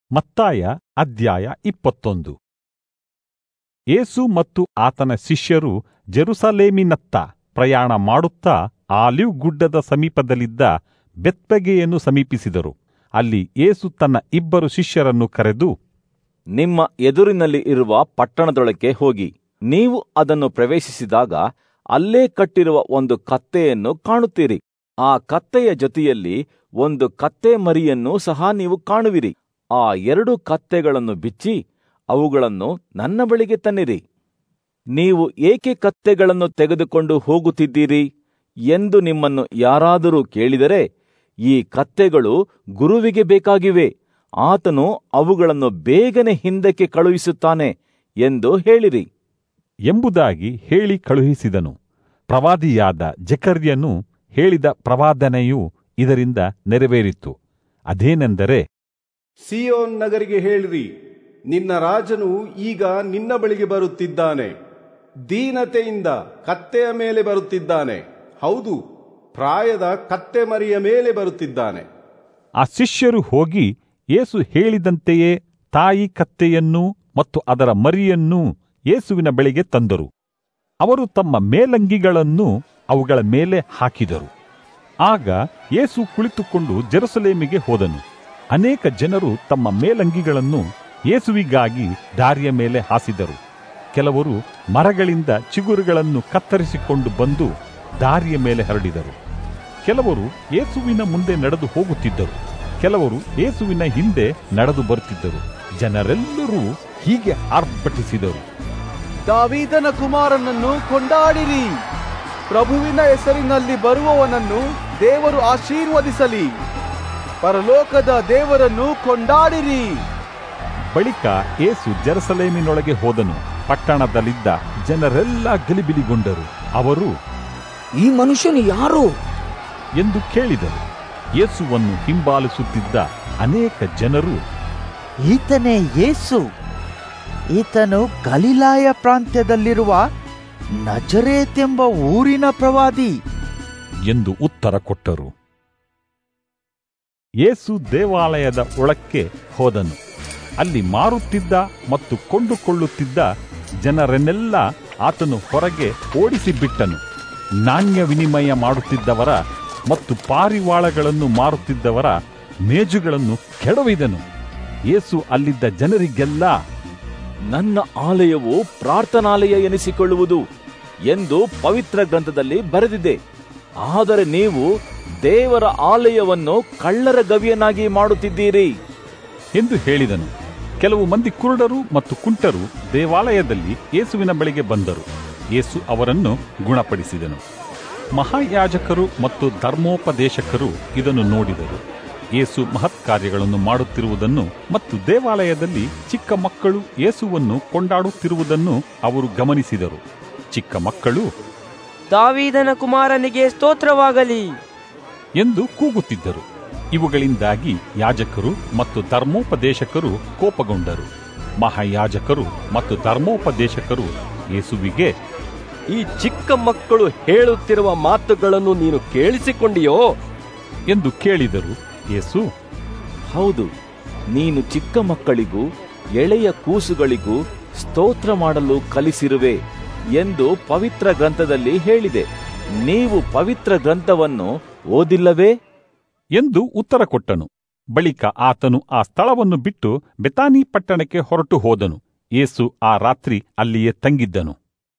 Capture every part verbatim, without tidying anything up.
ಮತ್ತಾಯ ಅಧ್ಯಾಯ ಇಪ್ಪತ್ತೊಂದು. ಯೇಸು ಮತ್ತು ಆತನ ಶಿಷ್ಯರು ಜೆರುಸಲೇಮಿನತ್ತ ಪ್ರಯಾಣ ಮಾಡುತ್ತಾ ಆಲಿವ್ ಗುಡ್ಡದ ಸಮೀಪದಲ್ಲಿದ್ದ ಬೆತ್ಫಗೆಯನ್ನು ಸಮೀಪಿಸಿದರು. ಅಲ್ಲಿ ಯೇಸು ತನ್ನ ಇಬ್ಬರು ಶಿಷ್ಯರನ್ನು ಕರೆದು, ನಿಮ್ಮ ಎದುರಿನಲ್ಲಿ ಇರುವ ಪಟ್ಟಣದೊಳಕ್ಕೆ ಹೋಗಿ, ನೀವು ಅದನ್ನು ಪ್ರವೇಶಿಸಿದಾಗ ಅಲ್ಲೇ ಕಟ್ಟಿರುವ ಒಂದು ಕತ್ತೆಯನ್ನು ಕಾಣುತ್ತೀರಿ. ಆ ಕತ್ತೆಯ ಜೊತೆಯಲ್ಲಿ ಒಂದು ಕತ್ತೆ ಮರಿಯನ್ನು ಸಹ ನೀವು ಕಾಣುವಿರಿ. ಆ ಎರಡು ಕತ್ತೆಗಳನ್ನು ಬಿಚ್ಚಿ ಅವುಗಳನ್ನು ನನ್ನ ಬಳಿಗೆ ತನ್ನಿರಿ. ನೀವು ಏಕೆ ಕತ್ತೆಗಳನ್ನು ತೆಗೆದುಕೊಂಡು ಹೋಗುತ್ತಿದ್ದೀರಿ ಎಂದು ನಿಮ್ಮನ್ನು ಯಾರಾದರೂ ಕೇಳಿದರೆ, ಈ ಕತ್ತೆಗಳು ಗುರುವಿಗೆ ಬೇಕಾಗಿವೆ, ಆತನು ಅವುಗಳನ್ನು ಬೇಗನೆ ಹಿಂದಕ್ಕೆ ಕಳುಹಿಸುತ್ತಾನೆ ಎಂದು ಹೇಳಿರಿ ಎಂಬುದಾಗಿ ಹೇಳಿ ಕಳುಹಿಸಿದನು. ಪ್ರವಾದಿಯಾದ ಜಕರ್ಯನು ಹೇಳಿದ ಪ್ರವಾದನೆಯು ಇದರಿಂದ ನೆರವೇರಿತು. ಅದೇನೆಂದರೆ, ಸಿಯೋನ್ ನಗರಿಗೆ ಹೇಳಿರಿ, ನಿನ್ನ ರಾಜನು ಈಗ ನಿನ್ನ ಬಳಿಗೆ ಬರುತ್ತಿದ್ದಾನೆ. ದೀನತೆಯಿಂದ ಕತ್ತೆಯ ಮೇಲೆ ಬರುತ್ತಿದ್ದಾನೆ. ಹೌದು, ಪ್ರಾಯದ ಕತ್ತೆ ಮರಿಯ ಮೇಲೆ ಬರುತ್ತಿದ್ದಾನೆ. ಆ ಶಿಷ್ಯರು ಹೋಗಿ ಯೇಸು ಹೇಳಿದಂತೆಯೇ ತಾಯಿ ಕತ್ತೆಯನ್ನೂ ಮತ್ತು ಅದರ ಮರಿಯನ್ನೂ ಯೇಸುವಿನ ಬಳಿಗೆ ತಂದರು. ಅವರು ತಮ್ಮ ಮೇಲಂಗಿಗಳನ್ನು ಅವುಗಳ ಮೇಲೆ ಹಾಕಿದರು. ಆಗ ಯೇಸು ಕುಳಿತುಕೊಂಡು ಜೆರುಸಲೇಮಿಗೆ ಹೋದನು. ಅನೇಕ ಜನರು ತಮ್ಮ ಮೇಲಂಗಿಗಳನ್ನು ಯೇಸುವಿಗಾಗಿ ದಾರಿಯ ಮೇಲೆ ಹಾಸಿದರು. ಕೆಲವರು ಮರಗಳಿಂದ ಚಿಗುರುಗಳನ್ನು ಕತ್ತರಿಸಿಕೊಂಡು ಬಂದು ದಾರಿಯ ಮೇಲೆ ಹರಡಿದರು. ಕೆಲವರು ಯೇಸುವಿನ ಮುಂದೆ ನಡೆದು ಹೋಗುತ್ತಿದ್ದರು, ಕೆಲವರು ಯೇಸುವಿನ ಹಿಂದೆ ನಡೆದು ಬರುತ್ತಿದ್ದರು. ಜನರೆಲ್ಲರೂ ಹೀಗೆ ಆರ್ಭಟಿಸಿದರು, ದಾವೀದನ ಕುಮಾರನನ್ನು ಕೊಂಡಾಡಿರಿ, ಪ್ರಭುವಿನ ಹೆಸರಿನಲ್ಲಿ ಬರುವವನನ್ನು ದೇವರು ಆಶೀರ್ವದಿಸಲಿ, ಪರಲೋಕದ ದೇವರನ್ನು ಕೊಂಡಾಡಿರಿ. ಬಳಿಕ ಯೇಸು ಜೆರುಸಲೇಮಿನೊಳಗೆ ಹೋದನು. ಪಟ್ಟಣದಲ್ಲಿದ್ದ ಜನರೆಲ್ಲ ಗಲಿಬಿಲಿಗೊಂಡರು. ಅವರು, ಈ ಮನುಷ್ಯನು ಯಾರು ಎಂದು ಕೇಳಿದರು. ಯೇಸುವನ್ನು ಹಿಂಬಾಲಿಸುತ್ತಿದ್ದ ಅನೇಕ ಜನರು, ಈತನೇ ಯೇಸು, ಈತನು ಗಲಿಲಾಯ ಪ್ರಾಂತ್ಯದಲ್ಲಿರುವ ನಜರೇತ್ ಎಂಬ ಊರಿನ ಪ್ರವಾದಿ ಎಂದು ಉತ್ತರ ಕೊಟ್ಟರು. ಯೇಸು ದೇವಾಲಯದ ಒಳಕ್ಕೆ ಹೋದನು. ಅಲ್ಲಿ ಮಾರುತ್ತಿದ್ದ ಮತ್ತು ಕೊಂಡುಕೊಳ್ಳುತ್ತಿದ್ದ ಜನರನ್ನೆಲ್ಲ ಆತನು ಹೊರಗೆ ಓಡಿಸಿಬಿಟ್ಟನು. ನಾಣ್ಯ ವಿನಿಮಯ ಮಾಡುತ್ತಿದ್ದವರ ಮತ್ತು ಪಾರಿವಾಳಗಳನ್ನು ಮಾರುತ್ತಿದ್ದವರ ಮೇಜುಗಳನ್ನು ಕೆಡವಿದನು. ಯೇಸು ಅಲ್ಲಿದ್ದ ಜನರಿಗೆಲ್ಲ, ನನ್ನ ಆಲಯವು ಪ್ರಾರ್ಥನಾಲಯ ಎನಿಸಿಕೊಳ್ಳುವುದು ಎಂದು ಪವಿತ್ರ ಗ್ರಂಥದಲ್ಲಿ ಬರೆದಿದೆ. ಆದರೆ ನೀವು ದೇವರ ಆಲಯವನ್ನು ಕಳ್ಳರ ಗವಿಯನ್ನಾಗಿ ಮಾಡುತ್ತಿದ್ದೀರಿ ಎಂದು ಹೇಳಿದನು. ಕೆಲವು ಮಂದಿ ಕುರುಡರು ಮತ್ತು ಕುಂಟರು ದೇವಾಲಯದಲ್ಲಿ ಯೇಸುವಿನ ಬಳಿಗೆ ಬಂದರು. ಯೇಸು ಅವರನ್ನು ಗುಣಪಡಿಸಿದನು. ಮಹಾಯಾಜಕರು ಮತ್ತು ಧರ್ಮೋಪದೇಶಕರು ಇದನ್ನು ನೋಡಿದರು. ಯೇಸು ಮಹತ್ಕಾರ್ಯಗಳನ್ನು ಮಾಡುತ್ತಿರುವುದನ್ನು ಮತ್ತು ದೇವಾಲಯದಲ್ಲಿ ಚಿಕ್ಕ ಮಕ್ಕಳು ಯೇಸುವನ್ನು ಕೊಂಡಾಡುತ್ತಿರುವುದನ್ನು ಅವರು ಗಮನಿಸಿದರು. ಚಿಕ್ಕ ಮಕ್ಕಳು, ದಾವೀದನ ಕುಮಾರನಿಗೆ ಸ್ತೋತ್ರವಾಗಲಿ ಎಂದು ಕೂಗುತ್ತಿದ್ದರು. ಇವುಗಳಿಂದಾಗಿ ಯಾಜಕರು ಮತ್ತು ಧರ್ಮೋಪದೇಶಕರು ಕೋಪಗೊಂಡರು. ಮಹಾಯಾಜಕರು ಮತ್ತು ಧರ್ಮೋಪದೇಶಕರು ಯೇಸುವಿಗೆ, ಈ ಚಿಕ್ಕ ಮಕ್ಕಳು ಹೇಳುತ್ತಿರುವ ಮಾತುಗಳನ್ನು ನೀನು ಕೇಳಿಸಿಕೊಂಡಿಯೋ ಎಂದು ಕೇಳಿದರು. ಯೇಸು, ಹೌದು, ನೀನು ಚಿಕ್ಕ ಮಕ್ಕಳಿಗೂ ಎಳೆಯ ಕೂಸುಗಳಿಗೂ ಸ್ತೋತ್ರ ಮಾಡಲು ಕಲಿಸಿರುವೆ ಎಂದು ಪವಿತ್ರ ಗ್ರಂಥದಲ್ಲಿ ಹೇಳಿದೆ. ನೀವು ಪವಿತ್ರ ಗ್ರಂಥವನ್ನು ಓದಿಲ್ಲವೇ ಎಂದು ಉತ್ತರ ಕೊಟ್ಟನು. ಬಳಿಕ ಆತನು ಆ ಸ್ಥಳವನ್ನು ಬಿಟ್ಟು ಬೆತಾನಿ ಪಟ್ಟಣಕ್ಕೆ ಹೊರಟು ಹೋದನು. ಯೇಸು ಆ ರಾತ್ರಿ ಅಲ್ಲಿಯೇ ತಂಗಿದ್ದನು.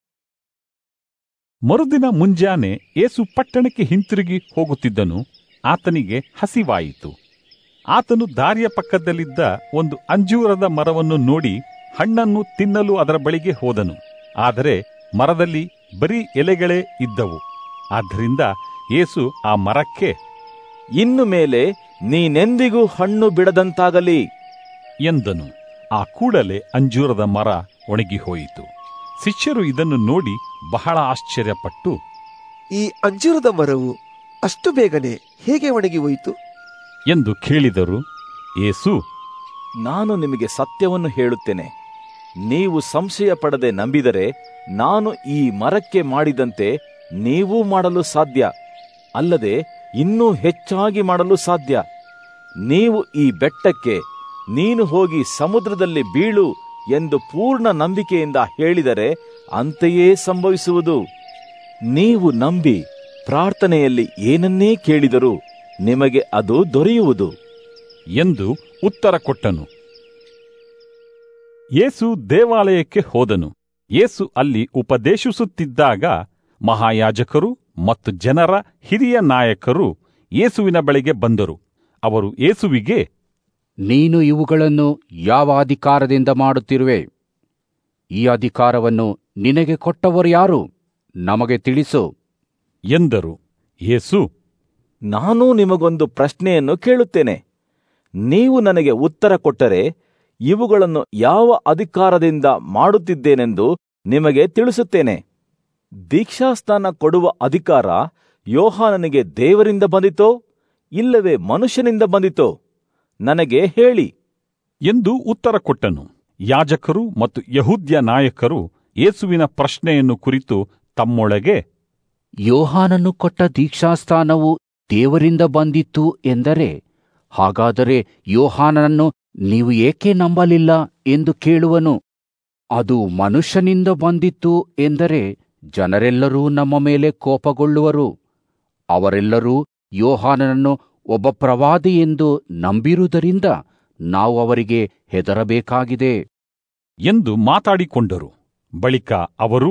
ಮರುದಿನ ಮುಂಜಾನೆ ಯೇಸು ಪಟ್ಟಣಕ್ಕೆ ಹಿಂತಿರುಗಿ ಹೋಗುತ್ತಿದ್ದನು. ಆತನಿಗೆ ಹಸಿವಾಯಿತು. ಆತನು ದಾರಿಯ ಪಕ್ಕದಲ್ಲಿದ್ದ ಒಂದು ಅಂಜೂರದ ಮರವನ್ನು ನೋಡಿ ಹಣ್ಣನ್ನು ತಿನ್ನಲು ಅದರ ಬಳಿಗೆ ಹೋದನು. ಆದರೆ ಮರದಲ್ಲಿ ಬರೀ ಎಲೆಗಳೇ ಇದ್ದವು. ಆದ್ದರಿಂದ ಯೇಸು ಆ ಮರಕ್ಕೆ, ಇನ್ನು ಮೇಲೆ ನೀನೆಂದಿಗೂ ಹಣ್ಣು ಬಿಡದಂತಾಗಲಿ ಎಂದನು. ಆ ಕೂಡಲೇ ಅಂಜೂರದ ಮರ ಒಣಗಿ ಹೋಯಿತು. ಶಿಷ್ಯರು ಇದನ್ನು ನೋಡಿ ಬಹಳ ಆಶ್ಚರ್ಯಪಟ್ಟು, ಈ ಅಂಜೂರದ ಮರವು ಅಷ್ಟು ಬೇಗನೆ ಹೇಗೆ ಒಣಗಿ ಹೋಯಿತು ಎಂದು ಕೇಳಿದರು. ಯೇಸು, ನಾನು ನಿಮಗೆ ಸತ್ಯವನ್ನು ಹೇಳುತ್ತೇನೆ, ನೀವು ಸಂಶಯ ಪಡದೆ ನಂಬಿದರೆ ನಾನು ಈ ಮರಕ್ಕೆ ಮಾಡಿದಂತೆ ನೀವೂ ಮಾಡಲು ಸಾಧ್ಯ, ಅಲ್ಲದೆ ಇನ್ನೂ ಹೆಚ್ಚಾಗಿ ಮಾಡಲು ಸಾಧ್ಯ. ನೀವು ಈ ಬೆಟ್ಟಕ್ಕೆ, ನೀನು ಹೋಗಿ ಸಮುದ್ರದಲ್ಲಿ ಬೀಳು ಎಂದು ಪೂರ್ಣ ನಂಬಿಕೆಯಿಂದ ಹೇಳಿದರೆ ಅಂತೆಯೇ ಸಂಭವಿಸುವುದು. ನೀವು ನಂಬಿ ಪ್ರಾರ್ಥನೆಯಲ್ಲಿ ಏನನ್ನೇ ಕೇಳಿದರೂ ನಿಮಗೆ ಅದು ದೊರೆಯುವುದು ಎಂದು ಉತ್ತರ ಕೊಟ್ಟನು. ಯೇಸು ದೇವಾಲಯಕ್ಕೆ ಹೋದನು. ಯೇಸು ಅಲ್ಲಿ ಉಪದೇಶಿಸುತ್ತಿದ್ದಾಗ ಮಹಾಯಾಜಕರು ಮತ್ತು ಜನರ ಹಿರಿಯ ನಾಯಕರು ಯೇಸುವಿನ ಬಳಿಗೆ ಬಂದರು. ಅವರು ಯೇಸುವಿಗೆ, ನೀನು ಇವುಗಳನ್ನು ಯಾವ ಅಧಿಕಾರದಿಂದ ಮಾಡುತ್ತಿರುವೆ? ಈ ಅಧಿಕಾರವನ್ನು ನಿನಗೆ ಕೊಟ್ಟವರು ಯಾರು? ನಮಗೆ ತಿಳಿಸು ಎಂದರು. ಯೇಸು, ನಾನೂ ನಿಮಗೊಂದು ಪ್ರಶ್ನೆಯನ್ನು ಕೇಳುತ್ತೇನೆ. ನೀವು ನನಗೆ ಉತ್ತರ ಕೊಟ್ಟರೆ ಇವುಗಳನ್ನು ಯಾವ ಅಧಿಕಾರದಿಂದ ಮಾಡುತ್ತಿದ್ದೇನೆಂದು ನಿಮಗೆ ತಿಳಿಸುತ್ತೇನೆ. ದೀಕ್ಷಾಸ್ನಾನ ಕೊಡುವ ಅಧಿಕಾರ ಯೋಹಾನನಿಗೆ ದೇವರಿಂದ ಬಂದಿತೋ ಇಲ್ಲವೇ ಮನುಷ್ಯನಿಂದ ಬಂದಿತೋ? ನನಗೆ ಹೇಳಿ ಎಂದು ಉತ್ತರ ಕೊಟ್ಟನು. ಯಾಜಕರು ಮತ್ತು ಯಹೂದ್ಯ ನಾಯಕರು ಯೇಸುವಿನ ಪ್ರಶ್ನೆಯನ್ನು ಕುರಿತು ತಮ್ಮೊಳಗೆ, ಯೋಹಾನನು ಕೊಟ್ಟ ದೀಕ್ಷಾಸ್ಥಾನವು ದೇವರಿಂದ ಬಂದಿತ್ತು ಎಂದರೆ, ಹಾಗಾದರೆ ಯೋಹಾನನನ್ನು ನೀವು ಏಕೆ ನಂಬಲಿಲ್ಲ ಎಂದು ಕೇಳುವನು. ಅದು ಮನುಷ್ಯನಿಂದ ಬಂದಿತ್ತು ಎಂದರೆ ಜನರೆಲ್ಲರೂ ನಮ್ಮ ಮೇಲೆ ಕೋಪಗೊಳ್ಳುವರು. ಅವರೆಲ್ಲರೂ ಯೋಹಾನನನ್ನು ಒಬ್ಬ ಪ್ರವಾದಿ ಎಂದು ನಂಬಿರುವುದರಿಂದ ನಾವು ಅವರಿಗೆ ಹೆದರಬೇಕಾಗಿದೆ ಎಂದು ಮಾತಾಡಿಕೊಂಡರು. ಬಳಿಕ ಅವರು,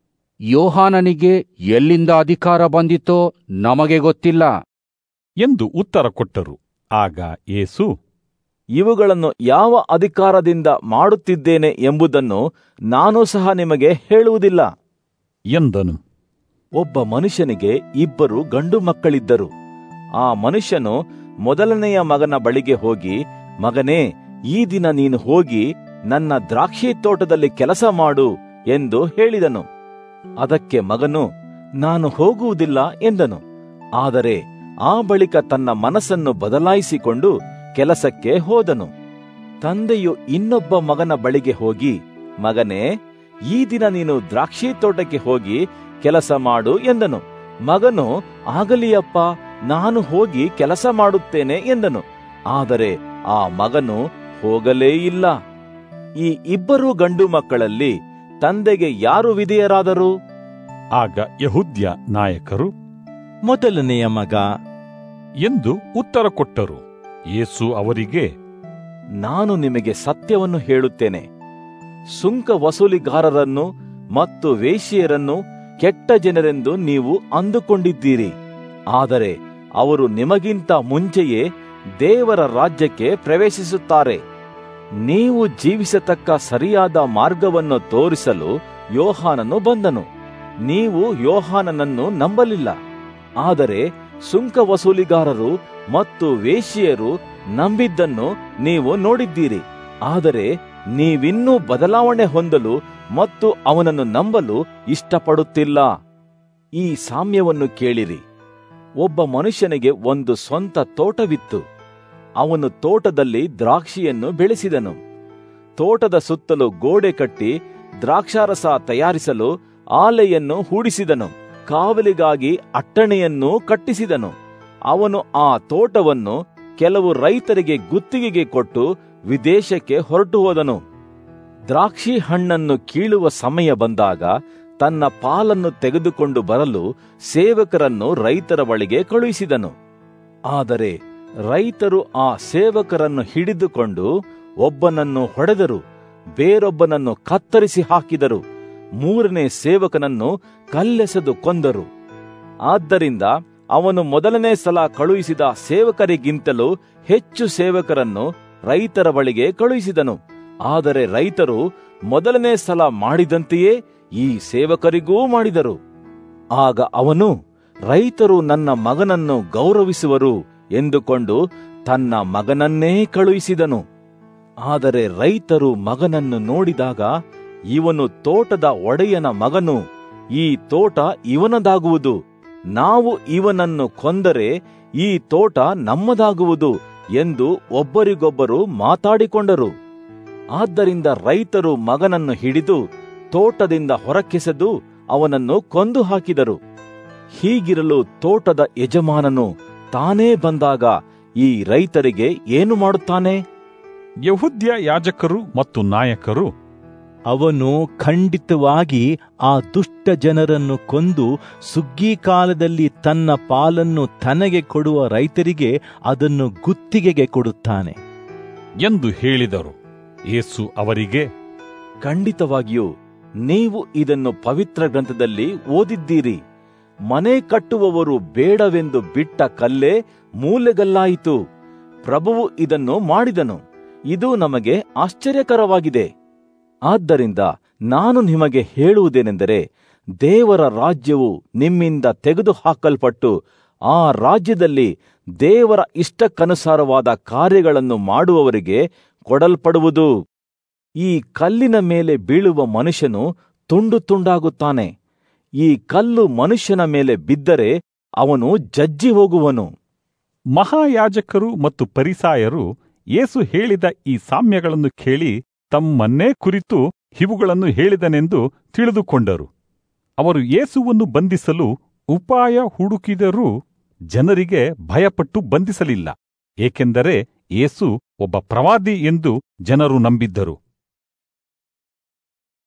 ಯೋಹಾನನಿಗೆ ಎಲ್ಲಿಂದ ಅಧಿಕಾರ ಬಂದಿತೋ ನಮಗೆ ಗೊತ್ತಿಲ್ಲ ಎಂದು ಉತ್ತರ ಕೊಟ್ಟರು. ಆಗ ಯೇಸು, ಇವುಗಳನ್ನು ಯಾವ ಅಧಿಕಾರದಿಂದ ಮಾಡುತ್ತಿದ್ದೇನೆ ಎಂಬುದನ್ನು ನಾನು ಸಹ ನಿಮಗೆ ಹೇಳುವುದಿಲ್ಲ ಎಂದನು. ಒಬ್ಬ ಮನುಷ್ಯನಿಗೆ ಇಬ್ಬರು ಗಂಡು ಮಕ್ಕಳಿದ್ದರು. ಆ ಮನುಷ್ಯನು ಮೊದಲನೆಯ ಮಗನ ಬಳಿಗೆ ಹೋಗಿ, ಮಗನೇ, ಈ ದಿನ ನೀನು ಹೋಗಿ ನನ್ನ ದ್ರಾಕ್ಷಿ ತೋಟದಲ್ಲಿ ಕೆಲಸ ಮಾಡು ಎಂದು ಹೇಳಿದನು. ಅದಕ್ಕೆ ಮಗನು, ನಾನು ಹೋಗುವುದಿಲ್ಲ ಎಂದನು. ಆದರೆ ಆ ಬಳಿಕ ತನ್ನ ಮನಸ್ಸನ್ನು ಬದಲಾಯಿಸಿಕೊಂಡು ಕೆಲಸಕ್ಕೆ ಹೋದನು. ತಂದೆಯು ಇನ್ನೊಬ್ಬ ಮಗನ ಬಳಿಗೆ ಹೋಗಿ, ಮಗನೇ, ಈ ದಿನ ನೀನು ದ್ರಾಕ್ಷಿ ತೋಟಕ್ಕೆ ಹೋಗಿ ಕೆಲಸ ಮಾಡು ಎಂದನು. ಮಗನು, ಆಗಲಿಯಪ್ಪ, ನಾನು ಹೋಗಿ ಕೆಲಸ ಮಾಡುತ್ತೇನೆ ಎಂದನು. ಆದರೆ ಆ ಮಗನು ಹೋಗಲೇ ಇಲ್ಲ. ಈ ಇಬ್ಬರು ಗಂಡು ಮಕ್ಕಳಲ್ಲಿ ತಂದೆಗೆ ಯಾರು ವಿಧೇಯರಾದರು? ಆಗ ಯಹೂದ್ಯ ನಾಯಕರು, ಮೊದಲನೆಯ ಮಗ ಎಂದು ಉತ್ತರ ಕೊಟ್ಟರು. ಯೇಸು ಅವರಿಗೆ, ನಾನು ನಿಮಗೆ ಸತ್ಯವನ್ನು ಹೇಳುತ್ತೇನೆ, ಸುಂಕ ವಸೂಲಿಗಾರರನ್ನು ಮತ್ತು ವೇಶ್ಯೆಯರನ್ನು ಕೆಟ್ಟ ಜನರೆಂದು ನೀವು ಅಂದುಕೊಂಡಿದ್ದೀರಿ. ಆದರೆ ಅವರು ನಿಮಗಿಂತ ಮುಂಚೆಯೇ ದೇವರ ರಾಜ್ಯಕ್ಕೆ ಪ್ರವೇಶಿಸುತ್ತಾರೆ. ನೀವು ಜೀವಿಸತಕ್ಕ ಸರಿಯಾದ ಮಾರ್ಗವನ್ನು ತೋರಿಸಲು ಯೋಹಾನನು ಬಂದನು. ನೀವು ಯೋಹಾನನನ್ನು ನಂಬಲಿಲ್ಲ. ಆದರೆ ಸುಂಕ ವಸೂಲಿಗಾರರು ಮತ್ತು ವೇಶ್ಯೆಯರು ನಂಬಿದ್ದನ್ನು ನೀವು ನೋಡಿದ್ದೀರಿ. ಆದರೆ ನೀವಿನ್ನೂ ಬದಲಾವಣೆ ಹೊಂದಲು ಮತ್ತು ಅವನನ್ನು ನಂಬಲು ಇಷ್ಟಪಡುತ್ತಿಲ್ಲ. ಈ ಸಾಮ್ಯವನ್ನು ಕೇಳಿರಿ. ಒಬ್ಬ ಮನುಷ್ಯನಿಗೆ ಒಂದು ಸ್ವಂತ ತೋಟವಿತ್ತು. ಅವನು ತೋಟದಲ್ಲಿ ದ್ರಾಕ್ಷಿಯನ್ನು ಬೆಳೆಸಿದನು. ತೋಟದ ಸುತ್ತಲೂ ಗೋಡೆ ಕಟ್ಟಿ ದ್ರಾಕ್ಷಾರಸ ತಯಾರಿಸಲು ಆಲೆಯನ್ನು ಹೂಡಿಸಿದನು. ಕಾವಲಿಗಾಗಿ ಅಟ್ಟಣೆಯನ್ನು ಕಟ್ಟಿಸಿದನು. ಅವನು ಆ ತೋಟವನ್ನು ಕೆಲವು ರೈತರಿಗೆ ಗುತ್ತಿಗೆಗೆ ಕೊಟ್ಟು ವಿದೇಶಕ್ಕೆ ಹೊರಟು ಹೋದನು. ದ್ರಾಕ್ಷಿ ಹಣ್ಣನ್ನು ಕೀಳುವ ಸಮಯ ಬಂದಾಗ ತನ್ನ ಪಾಲನ್ನು ತೆಗೆದುಕೊಂಡು ಬರಲು ಸೇವಕರನ್ನು ರೈತರ ಬಳಿಗೆ ಕಳುಹಿಸಿದನು. ಆದರೆ ರೈತರು ಆ ಸೇವಕರನ್ನು ಹಿಡಿದುಕೊಂಡು ಒಬ್ಬನನ್ನು ಹೊಡೆದರು, ಬೇರೊಬ್ಬನನ್ನು ಕತ್ತರಿಸಿ ಹಾಕಿದರು, ಮೂರನೇ ಸೇವಕನನ್ನು ಕಲ್ಲೆಸೆದು ಕೊಂದರು. ಆದ್ದರಿಂದ ಅವನು ಮೊದಲನೇ ಸಲ ಕಳುಹಿಸಿದ ಸೇವಕರಿಗಿಂತಲೂ ಹೆಚ್ಚು ಸೇವಕರನ್ನು ರೈತರ ಬಳಿಗೆ ಕಳುಹಿಸಿದನು. ಆದರೆ ರೈತರು ಮೊದಲನೇ ಸಲ ಮಾಡಿದಂತೆಯೇ ಈ ಸೇವಕರಿಗೂ ಮಾಡಿದರು. ಆಗ ಅವನು, ರೈತರು ನನ್ನ ಮಗನನ್ನು ಗೌರವಿಸುವರು ಎಂದುಕೊಂಡು ತನ್ನ ಮಗನನ್ನೇ ಕಳುಹಿಸಿದನು. ಆದರೆ ರೈತರು ಮಗನನ್ನು ನೋಡಿದಾಗ, ಇವನು ತೋಟದ ಒಡೆಯನ ಮಗನು, ಈ ತೋಟ ಇವನದಾಗುವುದು, ನಾವು ಇವನನ್ನು ಕೊಂದರೆ ಈ ತೋಟ ನಮ್ಮದಾಗುವುದು ಎಂದು ಒಬ್ಬರಿಗೊಬ್ಬರು ಮಾತಾಡಿಕೊಂಡರು. ಆದ್ದರಿಂದ ರೈತರು ಮಗನನ್ನು ಹಿಡಿದು ತೋಟದಿಂದ ಹೊರಕ್ಕೆಸೆದು ಅವನನ್ನು ಕೊಂದು ಹಾಕಿದರು. ಹೀಗಿರಲು ತೋಟದ ಯಜಮಾನನು ತಾನೇ ಬಂದಾಗ ಈ ರೈತರಿಗೆ ಏನು ಮಾಡುತ್ತಾನೆ? ಯೆಹೂದ್ಯ ಯಾಜಕರು ಮತ್ತು ನಾಯಕರು, ಅವನು ಖಂಡಿತವಾಗಿ ಆ ದುಷ್ಟ ಜನರನ್ನು ಕೊಂದು ಸುಗ್ಗಿ ಕಾಲದಲ್ಲಿ ತನ್ನ ಪಾಲನ್ನು ತನಗೆ ಕೊಡುವ ರೈತರಿಗೆ ಅದನ್ನು ಗುತ್ತಿಗೆಗೆ ಕೊಡುತ್ತಾನೆ ಎಂದು ಹೇಳಿದರು. ಯೇಸು ಅವರಿಗೆ, ಖಂಡಿತವಾಗಿಯೂ ನೀವು ಇದನ್ನು ಪವಿತ್ರ ಗ್ರಂಥದಲ್ಲಿ ಓದಿದ್ದೀರಿ. ಮನೆ ಕಟ್ಟುವವರು ಬೇಡವೆಂದು ಬಿಟ್ಟ ಕಲ್ಲೇ ಮೂಲೆಗಲ್ಲಾಯಿತು. ಪ್ರಭುವು ಇದನ್ನು ಮಾಡಿದನು. ಇದು ನಮಗೆ ಆಶ್ಚರ್ಯಕರವಾಗಿದೆ. ಆದ್ದರಿಂದ ನಾನು ನಿಮಗೆ ಹೇಳುವುದೇನೆಂದರೆ, ದೇವರ ರಾಜ್ಯವು ನಿಮ್ಮಿಂದ ತೆಗೆದುಹಾಕಲ್ಪಟ್ಟು ಆ ರಾಜ್ಯದಲ್ಲಿ ದೇವರ ಇಷ್ಟಕ್ಕನುಸಾರವಾದ ಕಾರ್ಯಗಳನ್ನು ಮಾಡುವವರಿಗೆ ಕೊಡಲ್ಪಡುವುದು. ಈ ಕಲ್ಲಿನ ಮೇಲೆ ಬೀಳುವ ಮನುಷ್ಯನು ತುಂಡು ತುಂಡಾಗುತ್ತಾನೆ. ಈ ಕಲ್ಲು ಮನುಷ್ಯನ ಮೇಲೆ ಬಿದ್ದರೆ ಅವನು ಜಜ್ಜಿ ಹೋಗುವನು. ಮಹಾಯಾಜಕರು ಮತ್ತು ಪರಿಸಾಯರು ಯೇಸು ಹೇಳಿದ ಈ ಸಾಮ್ಯಗಳನ್ನು ಕೇಳಿ ತಮ್ಮನ್ನೇ ಕುರಿತು ಇವುಗಳನ್ನು ಹೇಳಿದನೆಂದು ತಿಳಿದುಕೊಂಡರು. ಅವರು ಯೇಸುವನ್ನು ಬಂಧಿಸಲು ಉಪಾಯ ಹುಡುಕಿದರೂ ಜನರಿಗೆ ಭಯಪಟ್ಟು ಬಂಧಿಸಲಿಲ್ಲ, ಏಕೆಂದರೆ ಯೇಸು ಒಬ್ಬ ಪ್ರವಾದಿ ಎಂದು ಜನರು ನಂಬಿದ್ದರು.